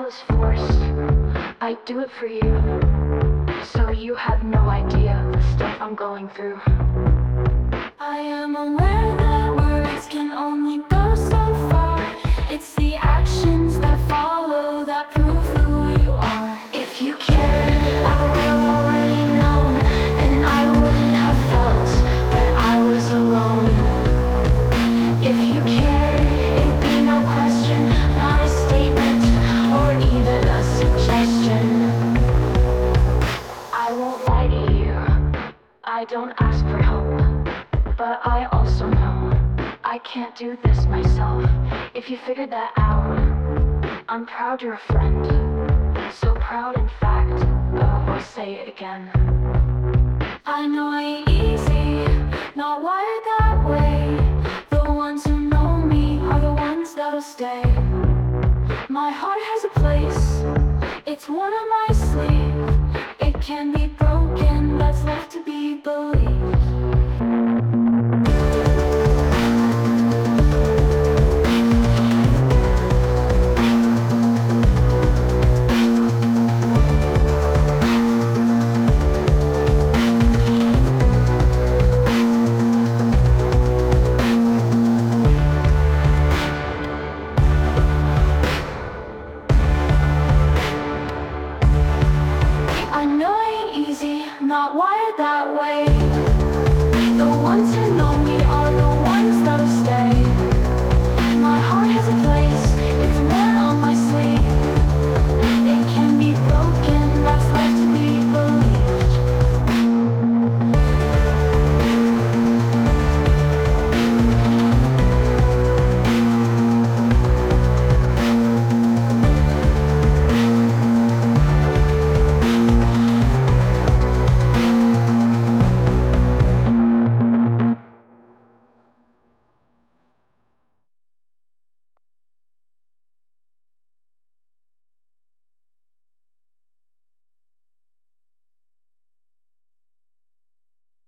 smile is forced. I do it for you, so you have no idea the stuff I'm going through. I am aware that words can only go so far. It's the actions that follow that prove who you are. If you cared, I would have already known, and I wouldn't have felt that I was alone. If you cared, it'd be no question, not a statement or even a suggestion. I won't lie to you, I don't ask for help, but I also know I can't do this myself. If you figured that out, I'm proud you're a friend. So proud in fact, I'll say it again. I know I ain't easy, not wired that way. The ones who know me are the ones that'll stay. My heart has a place, it's one on my sleeve. It can be broken, that's left to be believed. I know it ain't easy, not wired that way.